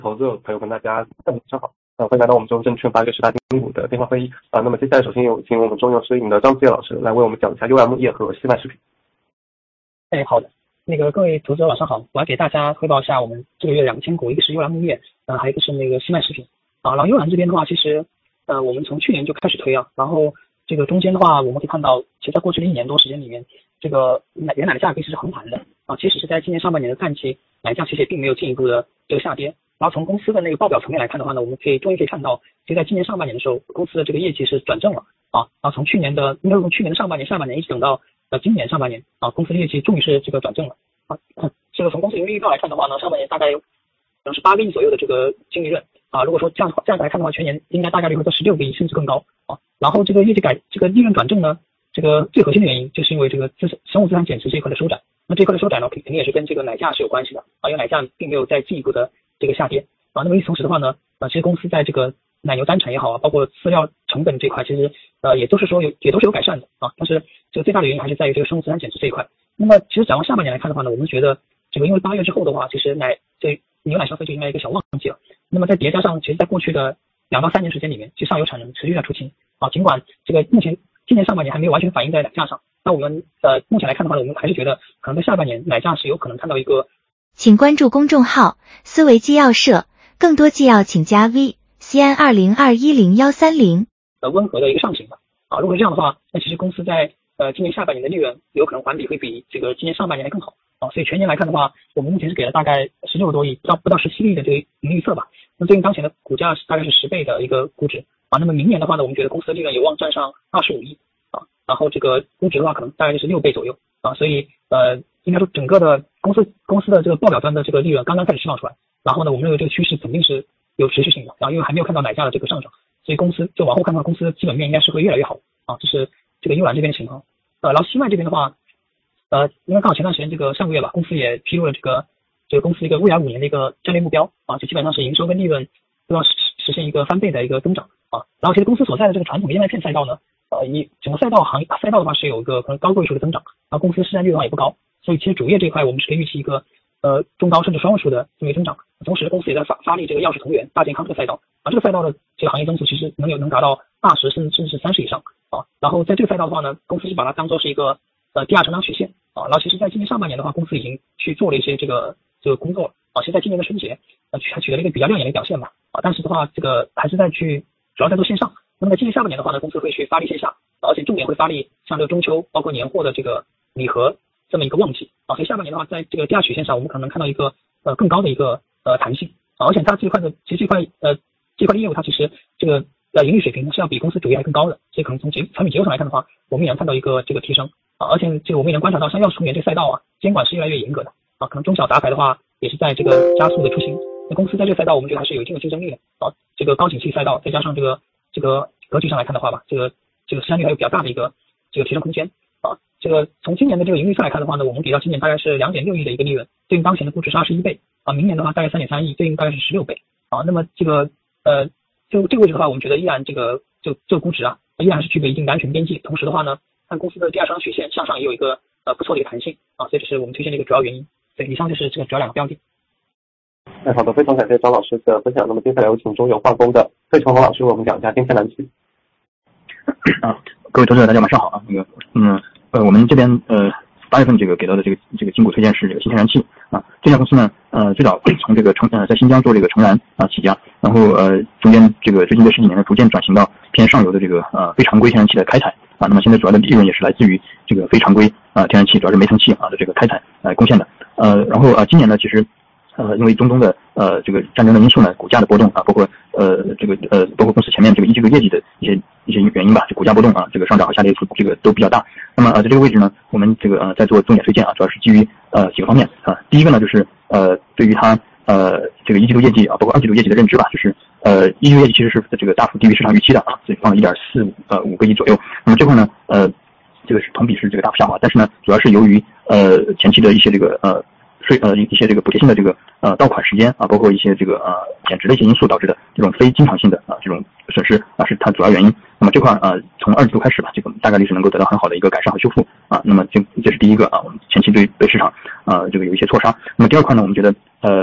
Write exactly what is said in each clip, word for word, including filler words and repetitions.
投资者朋友跟大家晚上好，呃，欢迎来到我们中邮证券八月十大金股的电话会议啊、呃。那么接下来首先有请我们中邮私营的张子叶老师来为我们讲一下优然木业和西麦食品。 哎，好的，那个各位投资者晚上好，我要给大家汇报一下我们这个月两个千股，一个是优然木业，呃，还有一个是那个西麦食品啊。然后优然这边的话，其实呃我们从去年就开始推啊，然后这个中间的话，我们可以看到，其实在过去的一年多时间里面，这个奶原奶的价格其实是横盘的啊，即使是在今年上半年的淡季，奶价其实也并没有进一步的这个下跌。然后从公司的那个报表层面来看的话呢，我们可以终于可以看到，就在今年上半年的时候，公司的这个业绩是转正了啊。然后从去年的，应该从去年的上半年、下半年一直等到呃今年上半年啊，公司的业绩终于是这个转正了啊。这个从公司盈利预告来看的话呢，上半年大概有可能是八个亿左右的这个净利润啊。如果说这样这样来看的话，全年应该大概率会在十六个亿甚至更高啊。然后这个业绩改这个利润转正呢，这个最核心的原因就是因为这个资生物资产减值这一块的收窄。那这一块的收窄呢，肯定也是跟这个奶价是有关系的啊，因为奶价并没有再进一步的这个下跌啊。那么与此同时的话呢，呃，其实公司在这个奶牛单产也好啊，包括饲料成本这块，其实呃也都是说有也都是有改善的啊。但是这个最大的原因还是在于这个生物资产减值这一块。那么其实展望下半年来看的话呢，我们觉得这个因为八月之后的话，其实奶这牛奶消费就应该一个小旺季了。那么再叠加上，其实在过去的两到三年时间里面，其实上游产能持续在出清啊。尽管这个目前今年上半年还没有完全反映在奶价上，那我们呃目前来看的话呢，我们还是觉得可能在下半年奶价是有可能看到一个。 请关注公众号思维纪要社，更多纪要请加 V C N 二零二一零幺三零。 呃，温和的一个上行吧。啊，如果是这样的话，那其实公司在呃今年下半年的利润有可能环比会比这个今年上半年还更好啊。所以全年来看的话，我们目前是给了大概十六个多亿，不到不到十七亿的这个盈利预测吧。那对应当前的股价是大概是十倍的一个估值啊。那么明年的话呢，我们觉得公司的利润有望站上二十五亿啊。然后这个估值的话，可能大概就是六倍左右啊。所以呃，应该说整个的公司公司的这个报表端的这个利润刚刚开始释放出来。然后呢，我们认为这个趋势肯定是有持续性的，然后因为还没有看到奶价的这个上涨，所以公司就往后看的话，公司的基本面应该是会越来越好啊。这是这个优然这边的情况。呃，然后西麦这边的话，呃，因为刚好前段时间这个上个月吧，公司也披露了这个这个公司一个未来五年的一个战略目标啊，就基本上是营收跟利润都要实实现一个翻倍的一个增长啊。然后其实公司所在的这个传统燕麦片赛道呢，呃，以整个赛道行业赛道的话是有一个可能高个位数的增长，然后公司市占率的话也不高，所以其实主业这一块我们是可以预期一个呃中高甚至双位数的这么一个增长。同时公司也在发发力这个药食同源大健康这个赛道啊，这个赛道的这个行业增速其实能有能达到二十甚至甚至是三十以上啊。然后在这个赛道的话呢，公司是把它当做是一个呃第二成长曲线啊。然后其实在今年上半年的话，公司已经去做了一些这个这个工作了啊。其实在今年的春节呃还取得了一个比较亮眼的表现吧啊。但是的话这个还是在去主要在做线上。那么在今年下半年的话呢，公司会去发力线下，而且重点会发力像这个中秋包括年货的这个礼盒这么一个旺季啊。所以下半年的话，在这个第二曲线上，我们可能看到一个呃更高的一个呃弹性啊。而且它这块的其实这块呃这块业务它其实这个呃盈利水平是要比公司主业还更高的，所以可能从结产品结构上来看的话，我们也能看到一个这个提升啊。而且这个我们也能观察到，像药食同源这个赛道啊，监管是越来越严格的啊。可能中小杂牌的话也是在这个加速的出新。那公司在这个赛道，我们觉得还是有一定的竞争力的啊。这个高景气赛道，再加上这个这个格局上来看的话吧，这个这个市占率还有比较大的一个这个提升空间啊。这个从今年的这个盈利测来看的话呢，我们给到今年大概是 两点六亿的一个利润，对应当前的估值是二十一倍啊。明年的话大概 三点三亿，对应大概是十六倍啊。那么这个呃就这个位置的话，我们觉得依然这个就这个估值啊，依然是具备一定的安全边际。同时的话呢，看公司的第二成长曲线向上也有一个呃不错的一个弹性啊，所以这是我们推荐的一个主要原因。对，以上就是这个主要两个标的。 哎，好的，非常感谢张老师的分享。那么接下来有请中邮化工的费崇宏老师为我们讲一下金天然气。 啊，各位投资者大家晚上好啊。那个嗯呃我们这边呃八月份这个给到的这个这个金股推荐是这个新天然气啊。这家公司呢呃最早从这个成呃在新疆做这个成燃啊起家，然后呃中间这个最近这十几年呢逐渐转型到偏上游的这个呃非常规天然气的开采啊。那么现在主要的利润也是来自于这个非常规啊天然气，主要是煤层气啊的这个开采来贡献的。呃然后啊今年呢其实呃，因为中东的呃这个战争的因素呢，股价的波动啊，包括呃这个呃包括公司前面这个一季度业绩的一些一些原因吧，就股价波动啊，这个上涨和下跌这个都比较大。那么呃在这个位置呢，我们这个呃在做重点推荐啊，主要是基于呃几个方面啊。第一个呢就是呃对于它呃这个一季度业绩啊，包括二季度业绩的认知吧，就是呃一季度业绩其实是这个大幅低于市场预期的啊，所以放了一点四五呃五个亿左右。那么这块呢呃这个是同比是这个大幅下滑，但是呢主要是由于呃前期的一些这个呃。税呃一些这个补贴性的这个呃到款时间啊，包括一些这个呃减值的一些因素导致的这种非经常性的啊这种损失啊是它主要原因。那么这块啊从二季度开始吧，这个大概率是能够得到很好的一个改善和修复啊。那么这这是第一个啊，我们前期对对市场啊这个有一些错杀。那么第二块呢，我们觉得呃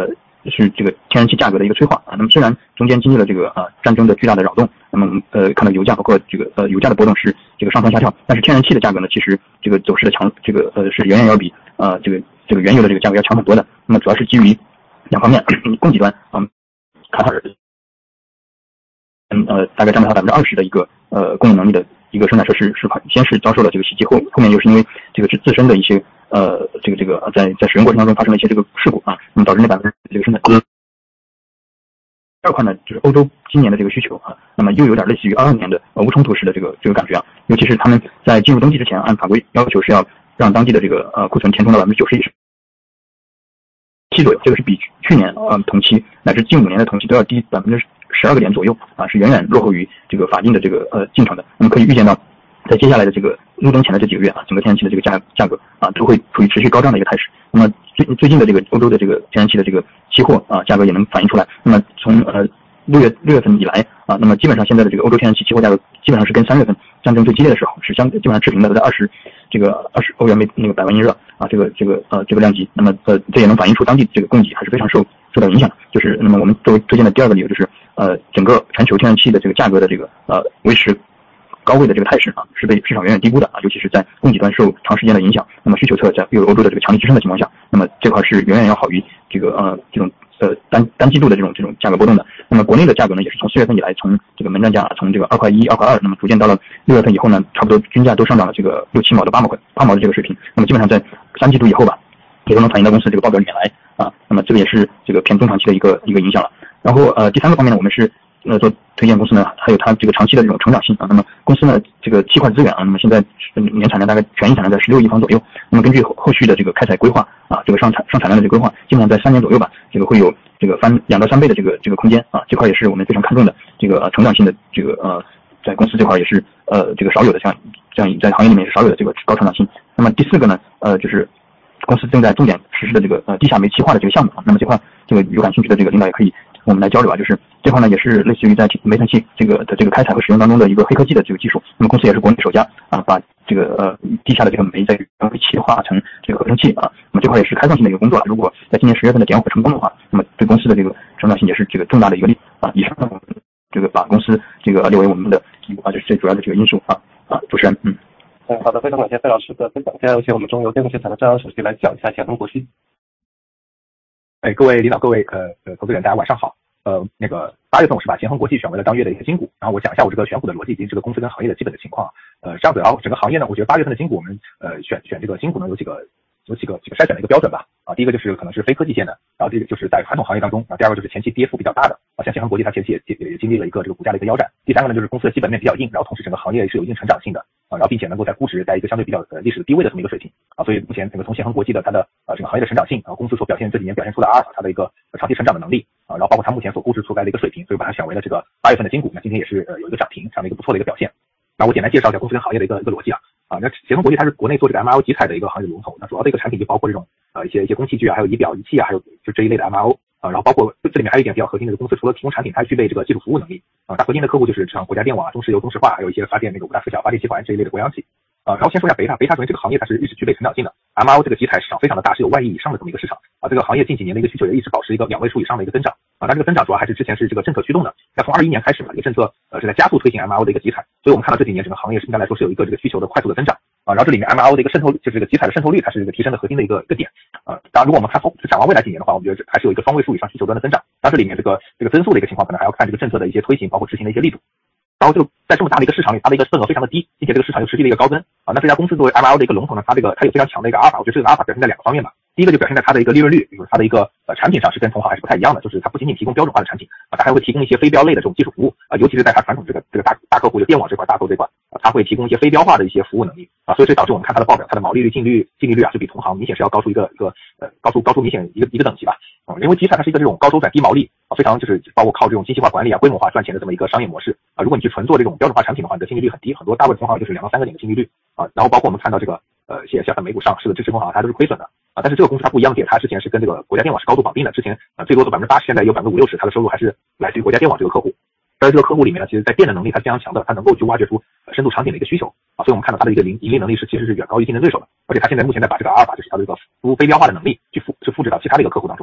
是这个天然气价格的一个催化啊。那么虽然中间经历了这个呃战争的巨大的扰动，那么呃看到油价包括这个呃油价的波动是这个上蹿下跳，但是天然气的价格呢，其实这个走势的强这个呃是远远要比呃这个这个原油的这个价格要强很多的。那么主要是基于两方面，供给端啊，卡塔尔嗯呃大概占到它百分之二十的一个呃供应能力的一个生产设施是先是遭受了这个袭击，后后面又是因为这个是自身的一些呃这个这个在在使用过程当中发生了一些这个事故啊，那么导致那百分之这个生产。第二块呢，就是欧洲今年的这个需求啊，那么又有点类似于二二年的呃无冲突式的这个这个感觉啊，尤其是他们在进入冬季之前，按法规要求是要让当地的这个呃库存填充到百分之九十以上。七左右，这个是比去年呃同期乃至近五年的同期都要低百分之十二个点左右啊，是远远落后于这个法定的这个呃进程的。那么可以预见到，在接下来的这个入冬前的这几个月啊，整个天然气的这个价价格啊都会处于持续高涨的一个态势。那么最最近的这个欧洲的这个天然气的这个期货啊价格也能反映出来。那么从呃六月六月份以来啊，那么基本上现在的这个欧洲天然气期货价格基本上是跟三月份战争最激烈的时候是相基本上持平的，都在二十这个二十欧元每那个百万英热啊，这个这个呃这个量级。那么呃这也能反映出当地这个供给还是非常受受到影响的。就是那么我们作为推荐的第二个理由就是呃整个全球天然气的这个价格的这个呃维持高位的这个态势啊，是被市场远远低估的啊，尤其是在供给端受长时间的影响，那么需求侧在又有欧洲的这个强力支撑的情况下，那么这块是远远要好于这个呃这种呃单单季度的这种这种价格波动的。那么国内的价格呢，也是从四月份以来，从这个门站价从这个二块一、二块二，那么逐渐到了六月份以后呢，差不多均价都上涨了这个六七毛到八毛块八毛的这个水平。那么基本上在三季度以后吧，也都能反映到公司这个报表里面来啊。那么这个也是这个偏中长期的一个一个影响了。然后呃第三个方面呢，我们是呃做推荐公司呢，还有它这个长期的这种成长性啊。那么公司呢这个气块资源啊，那么现在年产量大概权益产量在十六亿方左右。那么根据后后续的这个开采规划啊，这个上产上产量的这个规划，基本上在三年左右吧，这个会有这个翻两到三倍的这个这个空间啊。这块也是我们非常看重的这个呃成长性的这个呃在公司这块也是呃这个少有的这样这样在行业里面是少有的这个高成长性。那么第四个呢呃就是公司正在重点实施的这个呃地下煤气化的这个项目啊。那么这块这个有感兴趣的这个领导也可以我们来交流啊，就是这块呢也是类似于在煤炭气这个的这个开采和使用当中的一个黑科技的这个技术。那么公司也是国内首家啊，把这个呃地下的这个煤在原位气化成这个合成气啊。那么这块也是开创性的一个工作了。如果在今年十月份的点火成功的话，那么对公司的这个成长性也是这个重大的一个利啊。以上呢，我们这个把公司这个列为我们的啊，这是最主要的这个因素啊啊，主持人嗯。 嗯，好的，非常感谢费老师的分享。接下来有请我们中油电控集团的张扬首席来讲一下乾坤国际。 哎，各位领导，各位呃呃投资人，大家晚上好。呃，那个八月份我是把乾坤国际选为了当月的一个金股，然后我讲一下我这个选股的逻辑以及这个公司跟行业的基本的情况。呃，这样子，然后整个行业呢，我觉得八月份的金股我们呃选选这个金股呢有几个有几个几个筛选的一个标准吧。啊，第一个就是可能是非科技线的，然后这个就是在传统行业当中，啊，第二个就是前期跌幅比较大的，啊，像乾坤国际它前期也也也经历了一个这个股价的一个腰斩。第三个呢就是公司的基本面比较硬，然后同时整个行业是有一定成长性的，啊，然后并且能够在估值在一个相对比较呃历史低位的这么一个水平，啊，所以目前这个从乾坤国际的它的呃整个行业的成长性，啊，公司所表现这几年表现出的阿尔法它的一个长期成长的能力，啊，然后包括它目前所估值出来的一个水平，所以把它选为了这个八月份的金股，那今天也是呃有一个涨停，这样的一个不错的一个表现。那我简单介绍一下公司跟行业的一个一个逻辑啊。啊，那乾坤国际它是国内做这个 M R O 集采的一个行业龙头，那主要的一个产品就包括这种呃一些一些工器具啊，还有仪表仪器啊，还有就这一类的 M R O 啊，然后包括这里面还有一点比较核心的，公司除了提供产品，它还具备这个技术服务能力啊。它核心的客户就是像国家电网啊、中石油、中石化，还有一些发电那个五大四小发电集团这一类的国央企啊。然后先说一下贝塔，贝塔首先这个行业它是一直具备成长性的 ，M R O 这个集采市场非常的大，是有万亿以上的这么一个市场啊。这个行业近几年的一个需求也一直保持一个两位数以上的一个增长啊。那这个增长主要还是之前是这个政策驱动的，那从二一年开始嘛，这个政策呃是在加速推行 M R O 的一个集采，所以我们看到这几年整个行业是应该来说是有一个这个需求的快速的增长。啊，然后这里面 M R O 的一个渗透，就是这个集采的渗透率，它是这个提升的核心的一个一个点啊。当然，如果我们看后展望未来几年的话，我们觉得还是有一个双位数以上需求端的增长。当然，这里面这个这个增速的一个情况，可能还要看这个政策的一些推行，包括执行的一些力度。然后就在这么大的一个市场里，它的一个份额非常的低，并且这个市场又持续的一个高增啊。那这家公司作为 M R O 的一个龙头呢，它这个它有非常强的一个阿尔法，我觉得这个阿尔法表现在两个方面吧。第一个就表现在它的一个利润率，比如说它的一个呃产品上是跟同行还是不太一样的，就是它不仅仅提供标准化的产品啊，它还会提供一些非标类的这种技术服务啊，尤其是在它传统这个这个大大客户就电网这块大客户这块啊，它会提供一些非标化的一些服务能力啊，所以这导致我们看它的报表，它的毛利率、净利净利率啊，就比同行明显是要高出一个一个呃高出高出明显一个一个等级吧啊，因为集采它是一个这种高周转低毛利啊，非常就是包括靠这种精细化管理啊、规模化赚钱的这么一个商业模式啊。如果你去纯做这种标准化产品的话，你的净利率很低，很多大部分同行就是两到三个点的净利率啊。然后包括我们看到这个呃，像像在美股上市的支持同行，它都是亏损的啊。但是这个公司它不一样的点，它之前是跟这个国家电网是高度绑定的，之前啊最多做百分之八十，现在有百分之五六十，它的收入还是来自于国家电网这个客户。在这个客户里面呢，其实在电的能力它是非常强的，它能够去挖掘出深度场景的一个需求啊。所以我们看到它的一个盈盈利能力是其实是远高于竞争对手的，而且它现在目前在把这个阿尔法就是它的这个服务非标化的能力去复去复制到其他的一个客户当中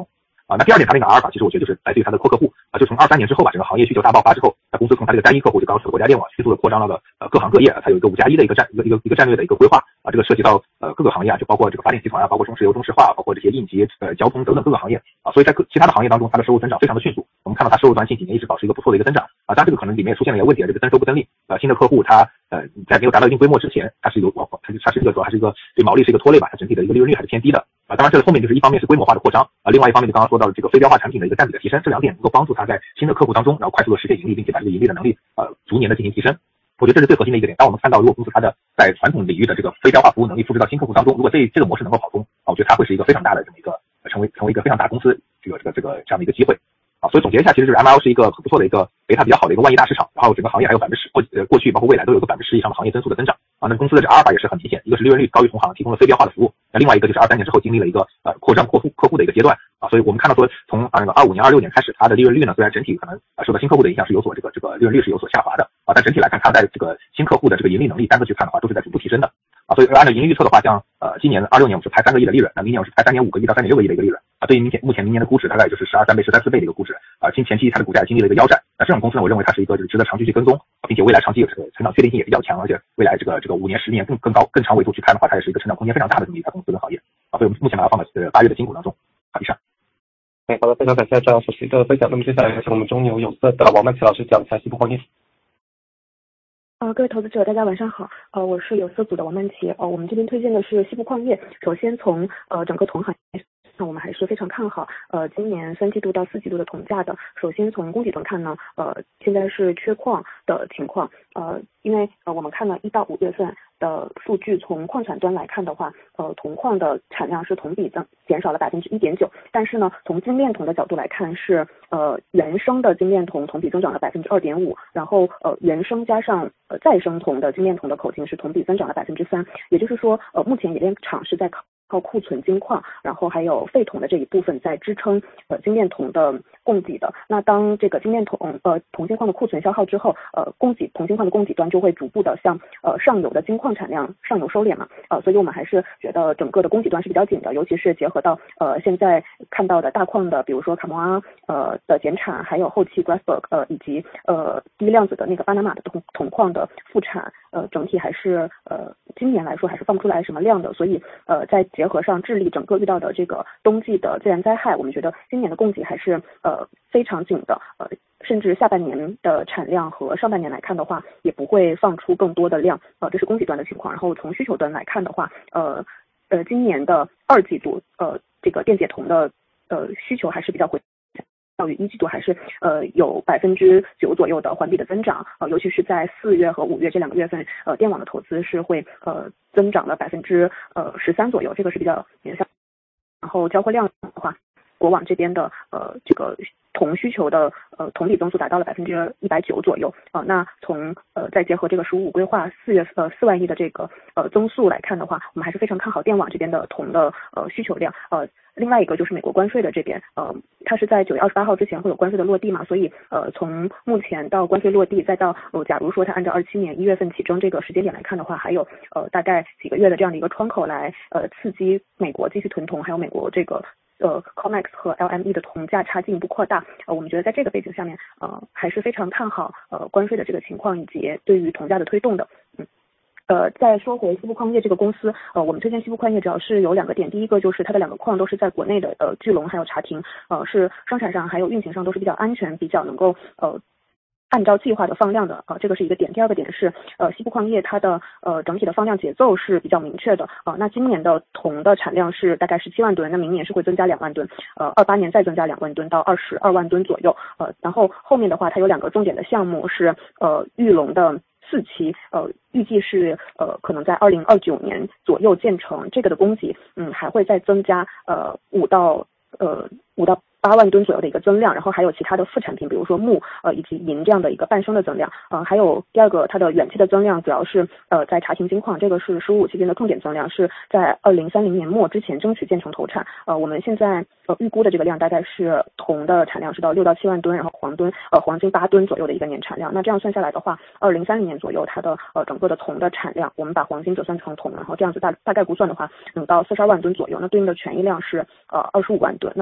啊。那第二点，它那个阿尔法其实我觉得就是来自于它的扩客户啊，就从二三年之后吧，整个行业需求大爆发之后，那公司从它这个单一客户就刚刚说的国家电网迅速的扩张到了呃各行各业，它有一个五加一的一个战一个一个一个战略的一个规划啊，这个涉及到呃各个行业啊，就包括这个发电集团啊，包括中石油、中石化，包括这些应急呃交通等等各个行业啊，所以在各其他的行业当中，它的收入增长非常的迅速。我们看到它收入端近几年一直保持一个不错的一个增长啊，当然这个可能里面也出现了一个问题啊，这个增收不增利啊，新的客户它呃在没有达到一定规模之前，它是有它它是一个主要还是一个对毛利是一个拖累吧，它整体的一个利润率还是偏低的啊。当然这个后面就是一方面是规模化的扩张啊，另外一方面就刚刚说到的这个非标化产品的一个占比的提升，这两点能够帮助它在新的客户当中，然后快速的实现盈利，并且把这个盈利的能力呃逐年的进行提升。我觉得这是最核心的一个点。当我们看到如果公司它的在传统领域的这个非标化服务能力复制到新客户当中，如果这这个模式能够跑通啊，我觉得它会是一个非常大的这么一个成为成为一个非常大公司这个这个这个这样的一个机会。啊，所以总结一下，其实就是 M L 是一个很不错的一个维他比较好的一个万亿大市场，然后整个行业还有百分之十过呃过去包括未来都有个百分之十以上的行业增速的增长啊。那公司的这阿尔法也是很明显，一个是利润率高于同行，提供了非标化的服务，那另外一个就是二三年之后经历了一个呃扩张扩户客户的一个阶段啊。所以我们看到说从啊那个二五年二六年开始，它的利润率呢虽然整体可能啊受到新客户的影响是有所这个这个利润率是有所下滑的啊，但整体来看它在这个新客户的这个盈利能力单个去看的话都是在逐步提升的啊。所以按照盈利预测的话，像呃今年二六年我们是拍三个亿的利润，那明年我是拍三点五个亿到三点六个亿的一个利润啊。对于明前目前明年的估值大概就是十二三倍、十三四倍的一个估值啊。前前期它的股价也经历了一个腰斩，那这种公司呢，我认为它是一个就是值得长期去跟踪，并且未来长期有这个成长确定性也比较强，而且未来这个这个五年、十年更更高、更长维度去看的话，它也是一个成长空间非常大的这么一家公司跟行业啊。所以我们目前把它放在呃八月的新股当中。好，以上。 哎，好的，非常感谢张首席的分享。那么接下来请我们中牛有色的王曼琪老师讲一下西部矿业。 呃，各位投资者，大家晚上好。呃，我是有色组的王曼琪。呃，我们这边推荐的是西部矿业。首先从呃整个铜行业，那我们还是非常看好呃今年三季度到四季度的铜价的。首先从供给端看呢，呃现在是缺矿的情况。呃，因为呃我们看了一到五月份的数据，从矿产端来看的话，呃铜矿的产量是同比增减少了百分之一点九，但是呢从精炼铜的角度来看是呃原生的精炼铜同比增长了百分之二点五，然后呃原生加上呃再生铜的精炼铜的口径是同比增长了百分之三，也就是说呃目前冶炼厂是在靠靠库存精矿，然后还有废铜的这一部分在支撑呃精炼铜的供给的。那当这个精炼铜呃铜精矿的库存消耗之后，呃供给铜精矿的供给端就会逐步的向呃上游的精矿产量上游收敛嘛。呃所以我们还是觉得整个的供给端是比较紧的，尤其是结合到呃现在看到的大矿的，比如说卡莫阿呃的减产，还有后期 Grasberg 呃以及呃低量子的那个巴拿马的铜铜矿的复产，呃整体还是呃今年来说还是放不出来什么量的。所以呃在结合上智利整个遇到的这个冬季的自然灾害，我们觉得今年的供给还是呃非常紧的，呃甚至下半年的产量和上半年来看的话，也不会放出更多的量，呃这是供给端的情况。然后从需求端来看的话，呃呃今年的二季度呃这个电解铜的呃需求还是比较回到于一季度还是呃有百分之九左右的环比的增长，呃尤其是在四月和五月这两个月份，呃电网的投资是会呃增长了百分之呃十三左右，这个是比较明显。然后交货量的话，国网这边的呃这个铜需求的呃同比增速达到了百分之一百九左右啊、呃。那从呃再结合这个“十五五”规划四月呃四万亿的这个呃增速来看的话，我们还是非常看好电网这边的铜的呃需求量。呃，另外一个就是美国关税的这边，呃，它是在九月二十八号之前会有关税的落地嘛，所以呃从目前到关税落地，再到呃假如说它按照二七年一月份起征这个时间点来看的话，还有呃大概几个月的这样的一个窗口来呃刺激美国继续囤铜，还有美国这个。呃 COMEX 和 L M E 的铜价差进一步扩大，呃，我们觉得在这个背景下面，呃，还是非常看好呃关税的这个情况以及对于铜价的推动的，嗯。呃，再说回西部矿业这个公司，呃，我们推荐西部矿业主要是有两个点，第一个就是它的两个矿都是在国内的，呃，聚龙还有茶亭，呃，是生产上还有运行上都是比较安全，比较能够呃。按照计划的放量的啊、呃，这个是一个点。第二个点是，呃，西部矿业它的呃整体的放量节奏是比较明确的啊、呃。那今年的铜的产量是大概是七万吨，那明年是会增加两万吨，呃，二八年再增加两万吨到二十二万吨左右。呃，然后后面的话，它有两个重点的项目是呃玉龙的四期，呃，预计是呃可能在二零二九年左右建成，这个的供给嗯还会再增加呃五到呃五到。八万吨左右的一个增量，然后还有其他的副产品，比如说钼呃以及银这样的一个半升的增量，呃还有第二个它的远期的增量主要是呃在茶亭金矿，这个是十五期间的重点增量，是在二零三零年末之前争取建成投产，呃我们现在呃预估的这个量大概是铜的产量是到六到七万吨，然后黄吨呃黄金八吨左右的一个年产量，那这样算下来的话，二零三零年左右它的呃整个的铜的产量，我们把黄金折算成铜，然后这样子大大概估算的话，能到四十二万吨左右，那对应的权益量是呃二十五万吨，那对比现在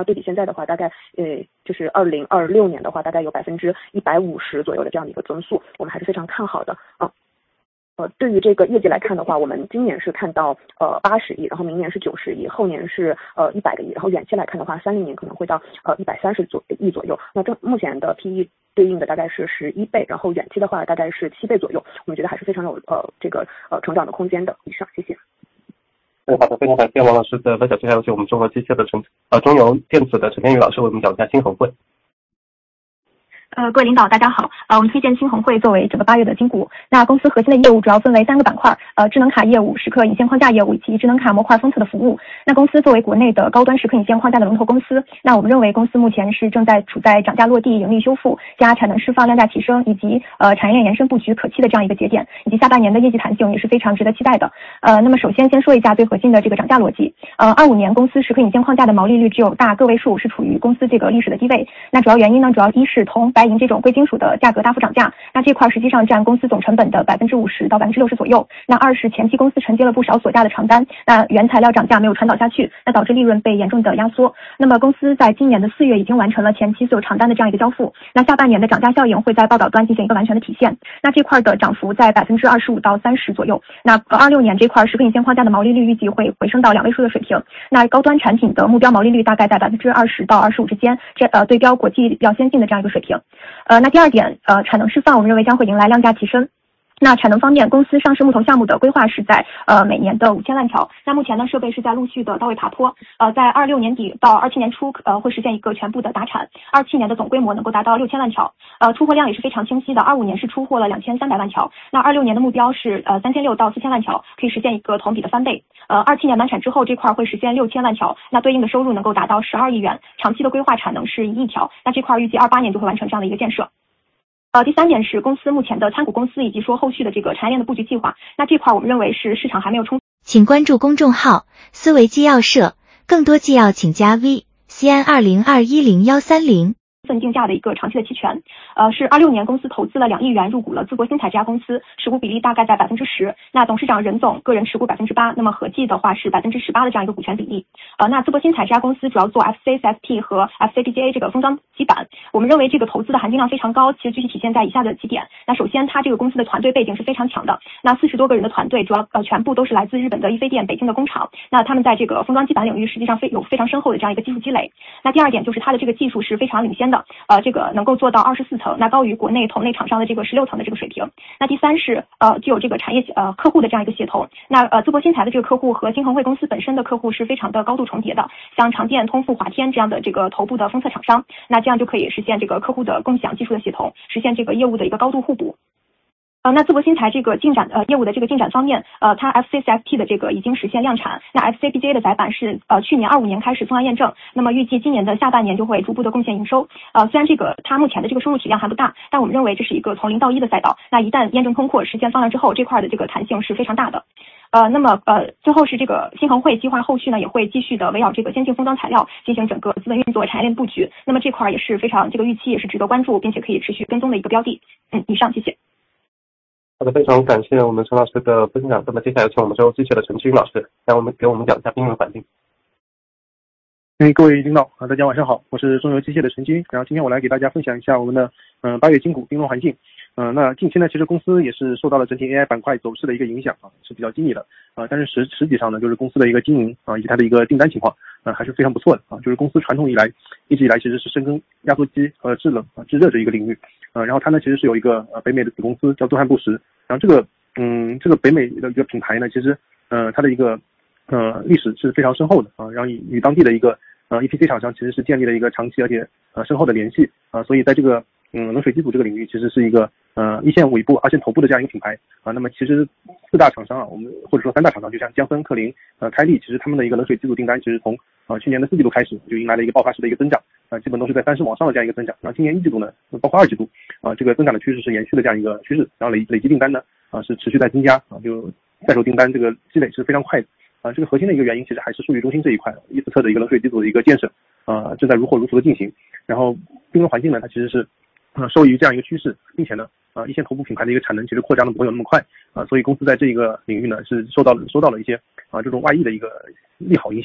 在的话，大概呃就是二零二六年的话，大概有百分之一百五十左右的这样的一个增速，我们还是非常看好的啊。呃，对于这个业绩来看的话，我们今年是看到呃八十亿，然后明年是九十亿，后年是呃一百个亿，然后远期来看的话，三零年可能会到呃一百三十左亿左右。那这目前的 P E 对应的大概是十一倍，然后远期的话大概是七倍左右，我们觉得还是非常有呃这个呃成长的空间的。以上，谢谢。 嗯，好的，非常感谢王老师的分享。接下来有请我们中国机械的陈呃中邮电子的陈天宇老师为我们讲一下新恒汇。 呃，各位领导，大家好。呃，我们推荐新恒汇作为整个八月的金股。那公司核心的业务主要分为三个板块，呃，智能卡业务、时刻引线框架业务以及智能卡模块封测的服务。那公司作为国内的高端时刻引线框架的龙头公司，那我们认为公司目前是正在处在涨价落地、盈利修复、加产能释放、量价提升以及呃产业链延伸布局可期的这样一个节点，以及下半年的业绩弹性也是非常值得期待的。呃，那么首先先说一下最核心的这个涨价逻辑。呃，二五年公司时刻引线框架的毛利率只有大个位数，是处于公司这个历史的低位。那主要原因呢，主要一是铜、白银这种贵金属的价格大幅涨价，那这块实际上占公司总成本的百分之五十到百分之六十左右。那二是前期公司承接了不少锁价的长单，那原材料涨价没有传导下去，那导致利润被严重的压缩。那么公司在今年的四月已经完成了前期所有长单的这样一个交付，那下半年的涨价效应会在报道端进行一个完全的体现。那这块的涨幅在百分之二十五到三十左右。那二六年这块时刻引线框架的毛利率预计会回升到两位数的水平。那高端产品的目标毛利率大概在百分之二十到二十五之间，这呃对标国际比较先进的这样一个水平。呃，那第二点，呃，产能释放，我们认为将会迎来量价提升。那产能方面，公司上市木头项目的规划是在呃每年的五千万条。那目前呢，设备是在陆续的到位爬坡，呃，在二六年底到二七年初，呃，会实现一个全部的达产。二七年的总规模能够达到六千万条，呃，出货量也是非常清晰的。二五年是出货了两千三百万条，那二六年的目标是呃三千六到四千万条，可以实现一个同比的翻倍。呃，二七年满产之后，这块会实现六千万条，那对应的收入能够达到十二亿元。长期的规划产能是一亿条，那这块预计二八年就会完成这样的一个建设。呃，第三点是公司目前的参股公司以及说后续的这个产业链的布局计划。那这块我们认为是市场还没有充。 请关注公众号思维纪要社，更多纪要请加 V C N 二零二一零幺三零。 份定价的一个长期的期权，呃，是二六年公司投资了两亿元入股了淄博新材这家公司，持股比例大概在百分之十。那董事长任总个人持股百分之八，那么合计的话是百分之十八的这样一个股权比例。呃，那淄博新材这家公司主要做 F C S F T 和 F C B G A 这个封装基板，我们认为这个投资的含金量非常高，其实具体体现在以下的几点。那首先，它这个公司的团队背景是非常强的，那四十多个人的团队，主要呃全部都是来自日本的易飞电、北京的工厂，那他们在这个封装基板领域实际上非有非常深厚的这样一个技术积累。那第二点就是它的这个技术是非常领先的，呃，这个能够做到二十四层，那高于国内同类厂商的这个十六层的这个水平。那第三是呃具有这个产业呃客户的这样一个协同。那呃淄博新材的这个客户和新恒汇公司本身的客户是非常的高度重叠的，像长电、通富、华天这样的这个头部的封测厂商，那这样就可以实现这个客户的共享、技术的协同，实现这个业务的一个高度互补。呃，那淄博新材这个进展呃业务的这个进展方面，呃，它 F C S F T 的这个已经实现量产，那 F C B G A 的载板是呃去年二五年开始送安验证，那么预计今年的下半年就会逐步的贡献营收。呃，虽然这个它目前的这个收入体量还不大，但我们认为这是一个从零到一的赛道。那一旦验证通过，实现放量之后，这块的这个弹性是非常大的。呃，那么呃，最后是这个新恒汇计划后续呢也会继续的围绕这个先进封装材料进行整个资本运作、产业链布局。那么这块也是非常这个预期也是值得关注，并且可以持续跟踪的一个标的。嗯，以上谢谢。 好的，非常感谢我们陈老师的分享。那么接下来请我们中邮机械的陈志云老师来我们给我们讲一下冰融环境。 哎，各位领导啊，大家晚上好，我是中邮机械的陈军。然后今天我来给大家分享一下我们的嗯八月金股冰融环境。嗯、呃，那近期呢，其实公司也是受到了整体 A I 板块走势的一个影响啊，是比较低迷的啊、呃。但是实实际上呢，就是公司的一个经营啊，以及它的一个订单情况啊、呃，还是非常不错的啊。就是公司传统以来一直以来其实是深耕压缩机和制冷啊制热这一个领域啊、呃。然后它呢其实是有一个呃北美的子公司叫东汉布什，然后这个嗯这个北美的一个品牌呢，其实呃它的一个呃历史是非常深厚的啊，然后与与当地的一个呃 E P C 厂商其实是建立了一个长期而且呃深厚的联系啊，所以在这个嗯冷水机组这个领域其实是一个呃一线尾部、二线头部的这样一个品牌啊。那么其实四大厂商啊，我们或者说三大厂商，就像江森、克林、呃开利，其实他们的一个冷水机组订单，其实从呃去年的四季度开始就迎来了一个爆发式的一个增长啊、呃，基本都是在三十往上的这样一个增长。然后今年一季度呢，包括二季度啊、呃，这个增长的趋势是延续的这样一个趋势，然后累累计订单呢啊、呃、是持续在增加啊，就在手订单这个积累是非常快的啊、呃。这个核心的一个原因其实还是数据中心这一块，伊斯特的一个冷水机组的一个建设啊、呃、正在如火如荼的进行。然后冰融环境呢，它其实是呃，受益于这样一个趋势，并且呢，呃，一线头部品牌的一个产能其实扩张的不会有那么快啊、呃，所以公司在这个领域呢是受到了受到了一些啊、呃、这种外溢的一个利好影响啊、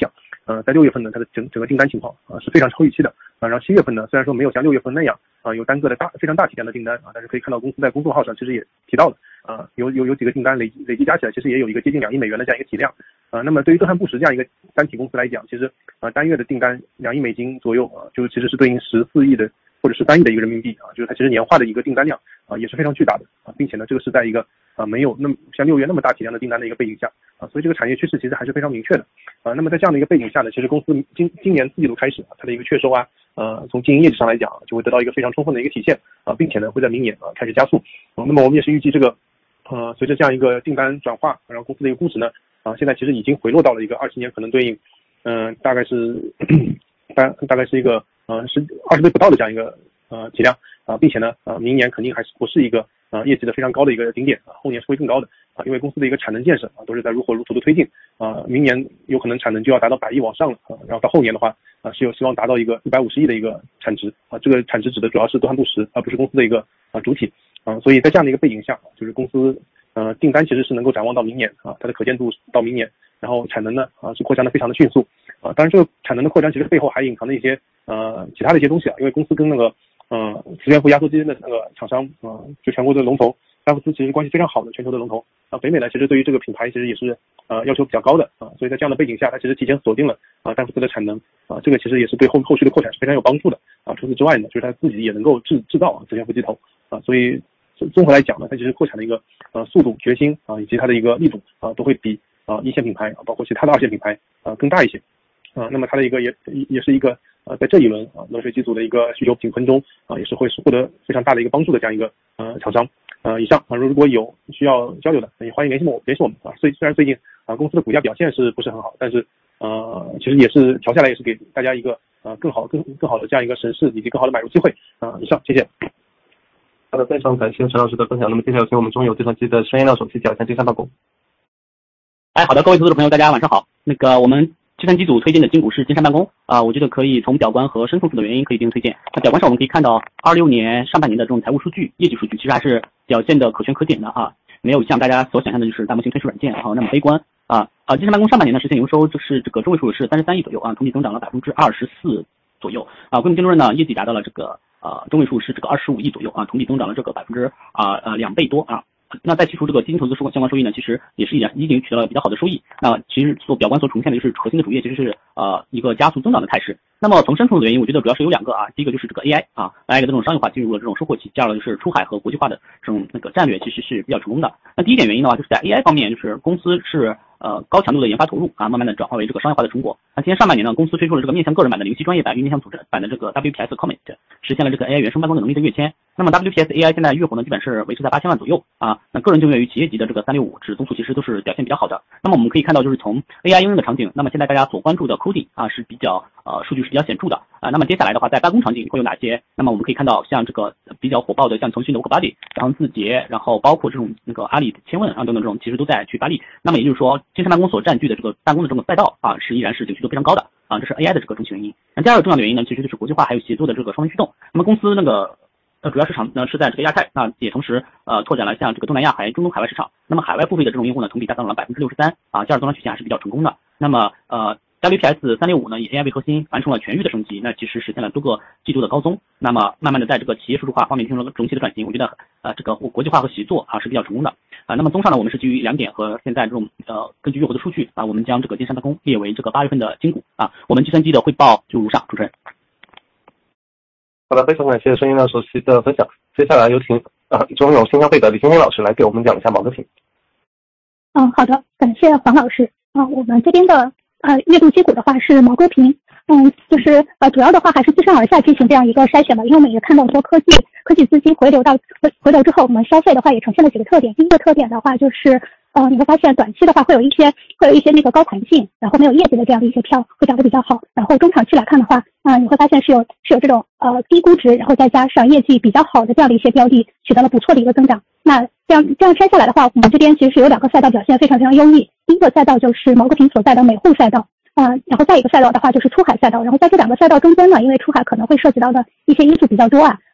呃，在六月份呢，它的整整个订单情况啊、呃、是非常超预期的啊。然后七月份呢，虽然说没有像六月份那样啊、呃、有单个的大非常大体量的订单啊，但是可以看到公司在公众号上其实也提到了啊、呃，有有有几个订单累积累计加起来，其实也有一个接近两亿美元的这样一个体量啊、呃。那么对于东汉布什这样一个单体公司来讲，其实啊、呃、单月的订单两亿美金左右啊，就其实是对应十四亿的或者十三亿的一个人民币啊，就是它其实年化的一个订单量啊也是非常巨大的啊，并且呢，这个是在一个啊没有那么像六月那么大体量的订单的一个背景下啊，所以这个产业趋势其实还是非常明确的啊。那么在这样的一个背景下呢，其实公司今今年四季度开始啊，它的一个确收啊，呃，从经营业绩上来讲，就会得到一个非常充分的一个体现啊，并且呢，会在明年啊开始加速。啊、那么我们也是预计这个呃，随着这样一个订单转化，然后公司的一个估值呢啊，现在其实已经回落到了一个二十年可能对应嗯、呃、大概是大大概是一个呃是二十倍不到的这样一个呃体量啊，并且呢呃明年肯定还是不是一个啊业绩的非常高的一个顶点啊，后年是会更高的啊，因为公司的一个产能建设啊都是在如火如荼的推进啊，明年有可能产能就要达到百亿往上了啊，然后到后年的话啊是有希望达到一个一百五十亿的一个产值啊，这个产值指的主要是东汉布什而不是公司的一个啊主体啊，所以在这样的一个背景下，就是公司呃订单其实是能够展望到明年啊，它的可见度到明年，然后产能呢啊是扩张的非常的迅速啊，当然这个产能的扩张其实背后还隐藏了一些呃其他的一些东西啊，因为公司跟那个呃磁悬浮压缩机的那个厂商啊、呃，就全国的龙头戴夫斯其实关系非常好的全球的龙头啊，北美呢其实对于这个品牌其实也是呃要求比较高的啊，所以在这样的背景下，它其实提前锁定了啊戴夫斯的产能啊，这个其实也是对后后续的扩产是非常有帮助的啊。除此之外呢，就是它自己也能够制制造啊磁悬浮机头啊，所以综合来讲呢，它其实扩产的一个呃速度、决心啊，以及它的一个力度啊，都会比啊一线品牌啊，包括其他的二线品牌啊更大一些啊。那么它的一个也也是一个呃在这一轮啊冷水机组的一个需求井喷中啊，也是会获得非常大的一个帮助的这样一个呃厂商。呃，以上啊，如果有需要交流的，也欢迎联系我联系我们啊。虽虽然最近啊公司的股价表现是不是很好，但是呃其实也是调下来也是给大家一个呃更好更更好的这样一个审视以及更好的买入机会啊。以上，谢谢。 好的，非常感谢陈老师的分享。那么接下来有请我们中油计算机的申艳亮首席讲一下金山办公。 哎，好的，各位投资者朋友，大家晚上好。那个我们计算机组推荐的金股是金山办公啊、呃，我觉得可以从表观和深层次的原因可以进行推荐。那表观上我们可以看到，二六年上半年的这种财务数据、业绩数据，其实还是表现的可圈可点的啊，没有像大家所想象的就是大模型推出软件啊那么悲观啊啊。金山办公上半年呢实现营收就是这个中位数是三十三亿左右啊，同比增长了百分之二十四左右啊，规模净利润呢业绩达到了这个呃中位数是这个二十五亿左右啊，同比增长了这个百分之啊呃两倍多啊。那在剔除这个基金投资收相关收益呢，其实也是已已经取得了比较好的收益。那其实所表观所呈现的就是核心的主业其实是呃一个加速增长的态势。那么从深层次的原因，我觉得主要是有两个啊，第一个就是这个 A I 啊 ，A I 的这种商业化进入了这种收获期，第二个就是出海和国际化的这种那个战略其实是比较成功的。那第一点原因的话，就是在 A I 方面，就是公司是呃高强度的研发投入啊，慢慢的转化为这个商业化的成果。那今年上半年呢，公司推出了这个面向个人版的零息专业版与面向组织版的这个 W P S Commit， 实现了这个 A I 原生办公的能力的跃迁。那么 W P S A I 现在月活呢基本是维持在八千万左右啊，那个人就业与企业级的这个三六五指中枢其实都是表现比较好的。那么我们可以看到，就是从 A I 应用的场景，那么现在大家所关注的 coding 啊是比较呃数据是比较显著的啊。那么接下来的话，在办公场景会有哪些？那么我们可以看到，像这个比较火爆的，像腾讯的 WorkBuddy，然后字节，然后包括这种那个阿里千问啊等等这种，其实都在去发力。那么也就是说，金山办公所占据的这个办公的这种赛道啊，是依然是景气度非常高的啊，这是 A I 的这个中期原因。那第二个重要的原因呢，其实就是国际化还有协作的这个双轮驱动。那么公司那个呃，主要市场呢是在这个亚太，那也同时呃拓展了像这个东南亚还中东海外市场。那么海外付费的这种用户呢，同比达到了百分之六十三啊，价值增长曲线还是比较成功的。那么呃 W P S 三六五呢以 A I 为核心，完成了全域的升级，那其实实现了多个季度的高宗。那么慢慢的在这个企业数字化方面进行了整体的转型，我觉得呃这个国际化和协作啊是比较成功的啊。那么综上呢，我们是基于两点和现在这种呃根据月活的数据啊，我们将这个金山办公列为这个八月份的金股啊。我们计算机的汇报就如上，主持人。 好的，非常感谢申艳亮首席的分享。接下来有请啊中油新消费的李星星老师来给我们讲一下毛戈平。 嗯，好的，感谢黄老师啊。我们这边的呃月度基股的话是毛戈平，嗯，就是呃主要的话还是自上而下进行这样一个筛选吧，因为我们也看到说科技科技资金回流到回回流之后，我们消费的话也呈现了几个特点。第一个特点的话就是呃，你会发现短期的话会有一些会有一些那个高弹性，然后没有业绩的这样的一些票会涨得比较好。然后中长期来看的话，啊、呃，你会发现是有是有这种呃低估值，然后再加上业绩比较好的这样的一些标的取得了不错的一个增长。那这样这样拆下来的话，我们这边其实是有两个赛道表现非常非常优异。第一个赛道就是毛戈平所在的美沪赛道。呃，然后再一个赛道的话就是出海赛道，然后在这两个赛道中间呢，因为出海可能会涉及到的一些因素比较多啊，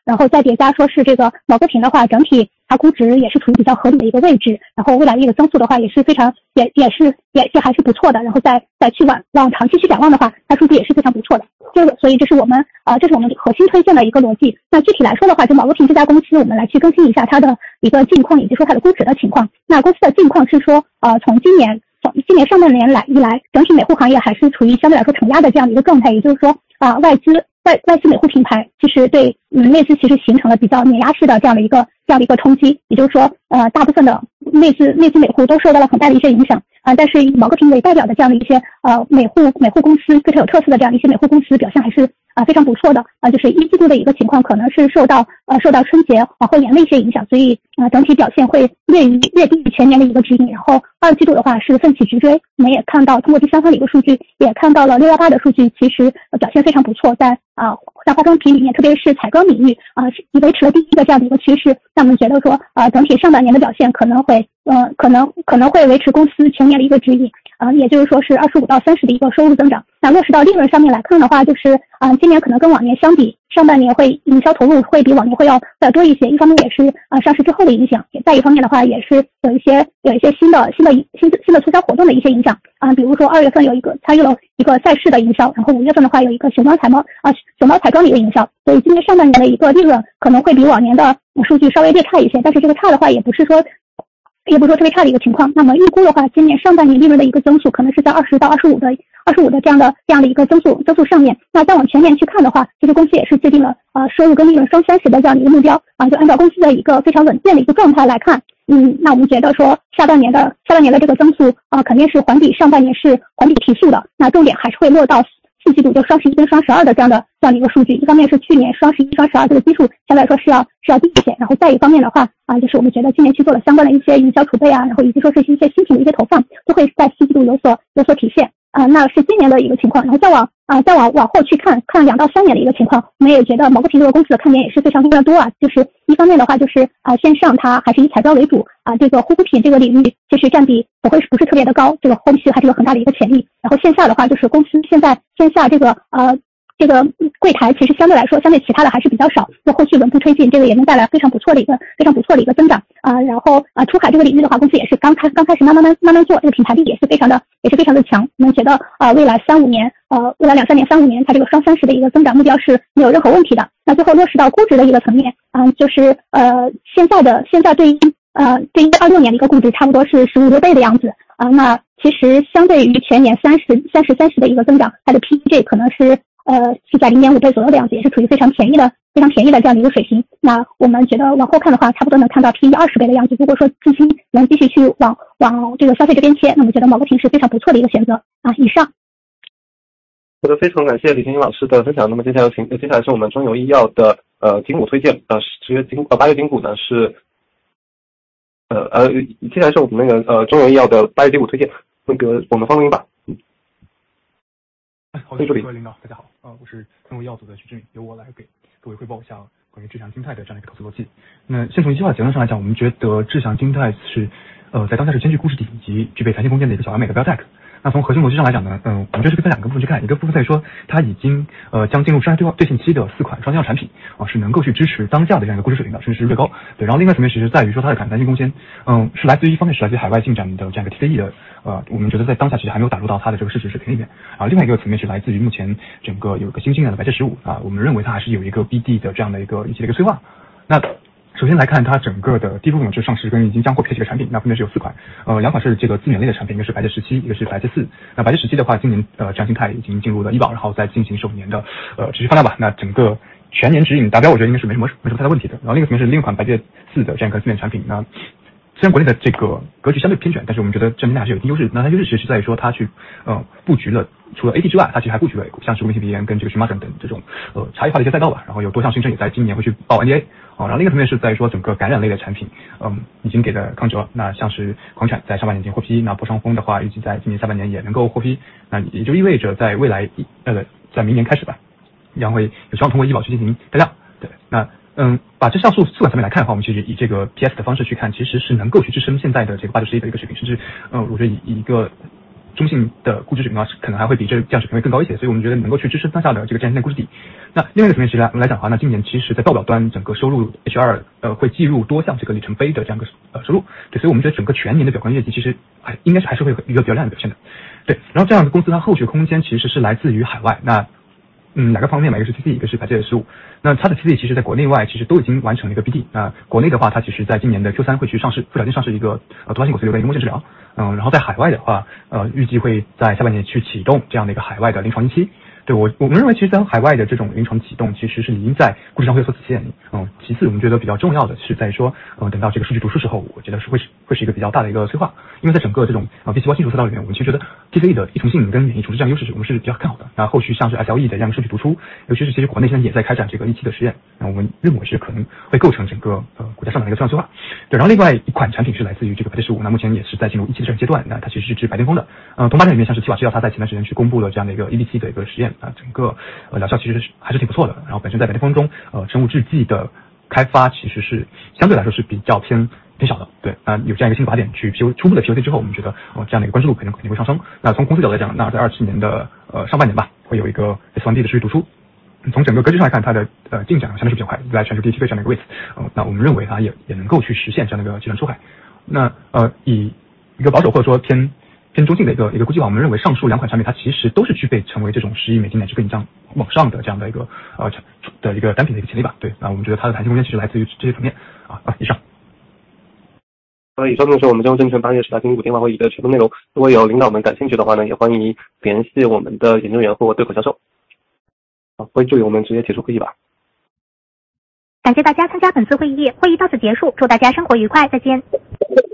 然后再叠加说是这个毛戈平的话，整体它估值也是处于比较合理的一个位置，然后未来的一个增速的话也是非常也也是也是还是不错的，然后再再去往往长期去展望的话，它数据也是非常不错的。这个所以这是我们呃这是我们核心推荐的一个逻辑。那具体来说的话，就毛戈平这家公司，我们来去更新一下它的一个近况，以及说它的估值的情况。那公司的近况是说，呃从今年从今年上半年来以来，整体美护行业还是处于相对来说承压的这样的一个状态，也就是说啊、呃、外资外外资美护品牌其实对嗯内资其实形成了比较碾压式的这样的一个这样的一个冲击，也就是说呃大部分的内资内资美护都受到了很大的一些影响啊、呃，但是以毛戈平为代表的这样的一些呃美护美护公司非常有特色的这样的一些美护公司表现还是啊、呃、非常不错的啊、呃，就是一季度的一个情况可能是受到呃受到春节往后延的一些影响，所以啊、呃、整体表现会略于略低于全年的一个指引，然后二季度的话是奋起直追，我们也看到通过第三方的一个数据，也看到了六一八的数据其实、呃、表现非常不错，在啊、呃、在化妆品里面，特别是彩妆领域啊、呃、维持了第一个这样的一个趋势，那我们觉得说啊、呃、整体上半年的表现可能会呃可能可能会维持公司全年的一个指引啊、呃，也就是说是二十五到三十的一个收入增长。那落实到利润上面来看的话，就是啊、呃、今年可能跟往年相比，上半年会营销投入会比往年会要再多一些，一方面也是啊、呃、上市之后的影响，也再一方面的话也是有一些有一些新的新的新新的促销活动的一些影响啊、呃，比如说二月份有一个参与了一个赛事的营销，然后五月份的话有一个熊猫彩猫啊、呃、熊猫彩妆的一个营销，所以今年上半年的一个利润可能会比往年的数据稍微略差一些，但是这个差的话也不是说也不是说特别差的一个情况。那么预估的话，今年上半年利润的一个增速可能是在二十到二十五的二十五的这样的这样的一个增速增速上面。那再往全年去看的话，其实公司也是制定了呃收入跟利润双三十的这样的一个目标啊，就按照公司的一个非常稳健的一个状态来看，嗯，那我们觉得说下半年的下半年的这个增速啊、呃、肯定是环比上半年是环比提速的，那重点还是会落到四季度就双十一跟双十二的这样的这样的一个数据，一方面是去年双十一、双十二这个基数相对来说是要是要低一些，然后再一方面的话啊，就是我们觉得今年去做了相关的一些营销储备啊，然后以及说是一些新品的一些投放，都会在四季度有所有所体现啊，那是今年的一个情况，然后再往啊再往往后去看看两到三年的一个情况，我们也觉得毛戈平这个公司的看点也是非常非常多啊，就是一方面的话就是啊线上它还是以彩妆为主啊，这个护肤品这个领域其实占比不会不是特别的高，这个后续还是有很大的一个潜力。然后线下的话就是公司现在线下这个呃这个柜台其实相对来说相对其他的还是比较少，那后续稳步推进，这个也能带来非常不错的一个非常不错的一个增长啊、呃。然后啊、呃、出海这个领域的话，公司也是刚开刚开始慢慢慢慢慢做，这个品牌力也是非常的也是非常的强。我们觉得啊、呃、未来三五年呃未来两三年三五年它这个双三十的一个增长目标是没有任何问题的。那最后落实到估值的一个层面啊、呃，就是呃现在的现在对于呃对于二六年的一个估值差不多是十五六倍的样子啊、呃。那其实相对于全年三十三十三十的一个增长，它的 P E 可能是呃是在零点五倍左右的样子，也是处于非常便宜的非常便宜的这样的一个水平。那我们觉得往后看的话，差不多能看到 P E 二十倍的样子。如果说资金能继续去往往这个消费这边切，那么觉得毛戈平是非常不错的一个选择啊。以上。 好的，非常感谢李天英老师的分享。那么接下来请接下来是我们中油医药的呃金股推荐，呃十月金呃八月金股呢是呃呃接下来是我们那个呃中油医药的八月金股推荐，那个我们方录音吧。嗯。 哎，好的，各位领导，大家好，呃，我是中油医药组的徐志敏，由我来给各位汇报一下关于志祥金泰的这样一个投资逻辑。那先从一句话结论上来讲，我们觉得志祥金泰是呃在当下是兼具估值底以及具备弹性空间的一个小而美的 biotech。那从核心逻辑上来讲呢，嗯、呃，我们这是分两个部分去看，一个部分在于说它已经呃将进入商业对对应期的四款双新药产品啊、呃，是能够去支持当下的这样一个估值水平的，甚至是略高。对，然后另外层面其实在于说它的弹性空间，嗯、呃，是来自于一方面是来自于海外进展的这样一个 T C E 的，呃，我们觉得在当下其实还没有打入到它的这个市值水平里面啊。另外一个层面是来自于目前整个有一个新进来的白切十五啊，我们认为它还是有一个 B D 的这样的一个预期的一个催化。那首先来看它整个的第一部分是上市跟已经将获批的几个产品，那分别是有四款，呃，两款是这个自免类的产品，一个是白切十七，一个是白切四。那白切十七的话，今年呃张金泰已经进入了医保，然后再进行首年的呃持续放量吧。那整个全年指引达标，我觉得应该是没什么没什么太大问题的。然后另一个层面是另一款白切四的这样一个自免产品，那虽然国内的这个格局相对偏选，但是我们觉得张金泰还是有一定优势。那它优势其实是在于说它去呃布局了除了 A D 之外，它其实还布局了像是无性鼻炎跟这个荨麻疹等这种呃差异化的一些赛道吧。然后有多项新生也在今年会去报 N D A 啊、哦。然后另一个层面是在于说整个感染类的产品，嗯，已经给了康哲。那像是狂犬在上半年已经获批，那破伤风的话预计在今年下半年也能够获批。那也就意味着在未来呃在明年开始吧，将会有希望通过医保去进行带量。对，那。嗯，把这上述四款产品来看的话，我们其实以这个 P S 的方式去看，其实是能够去支撑现在的这个八九十亿的一个水平，甚至呃，我觉得以以一个中性的估值水平的话，可能还会比这这样水平会更高一些，所以我们觉得能够去支撑当下的这个战略估值底。那另外一个层面其实来来讲的话，那今年其实在报表端整个收入 H 二 呃会计入多项这个里程碑的这样一个呃收入，对，所以我们觉得整个全年的表观业绩其实还应该是还是会有一个比较亮的表现的，对。然后这样的公司它后续空间其实是来自于海外，那嗯两个方面嘛，一个是 T C， 一个是排借的事务。那它的 T C 其实在国内外其实都已经完成了一个 B D， 那国内的话它其实在今年的 Q 三会去上市，附小金上市一个呃多发性骨髓瘤的一个末线治疗，嗯，然后在海外的话呃预计会在下半年去启动这样的一个海外的临床一期。对，我我们认为其实在海外的这种临床启动其实是已经在估值上会有所体现。嗯，其次我们觉得比较重要的是在于说，嗯，等到这个数据读出时候，我觉得是会是会是一个比较大的一个催化，因为在整个这种啊 B 细胞清除赛道里面，我们其实觉得 T C E 的依从性跟免疫重置这样的优势，我们是比较看好的。那后续像是 S L E 的这样的数据读出，尤其是其实国内现在也在开展这个一期的实验，那我们认为是可能会构成整个呃股价上涨的一个重要催化。对，然后另外一款产品是来自于这个排借十五，那目前也是在进入一期的这个阶段，那它其实是治白癜风的。呃，同发展里面像是七瓦制药，它在前段时间去公布了这样的一个 E D C 的一个实验啊，整个呃疗效其实是还是挺不错的。然后本身在白癜风中，呃，生物制剂的开发其实是相对来说是比较偏偏小的，对，啊、呃，有这样一个新靶点去 P O 初步的 P O C 之后，我们觉得呃这样的一个关注度肯定肯定会上升。那从公司角度来讲，那在二七年的呃上半年吧，会有一个 S 一 D 的数据读出。从整个格局上来看，它的呃进展相对是比较快，在全球第七个这样的一个位置，呃，那我们认为它也也能够去实现这样的一个集团出海。那呃以一个保守或者说偏偏中性的一个一个估计吧，我们认为上述两款产品它其实都是具备成为这种十亿美金乃至更以上往上的这样的一个呃的一个单品的一个潜力吧。对，那我们觉得它的弹性空间其实来自于这些层面啊啊。以上。 呃，以上就是我们金融证券八月十大金股电话会议的全部内容。如果有领导们感兴趣的话呢，也欢迎联系我们的研究员或对口销售。好，会注意我们直接结束会议吧。 感谢大家参加本次会议，会议到此结束，祝大家生活愉快，再见。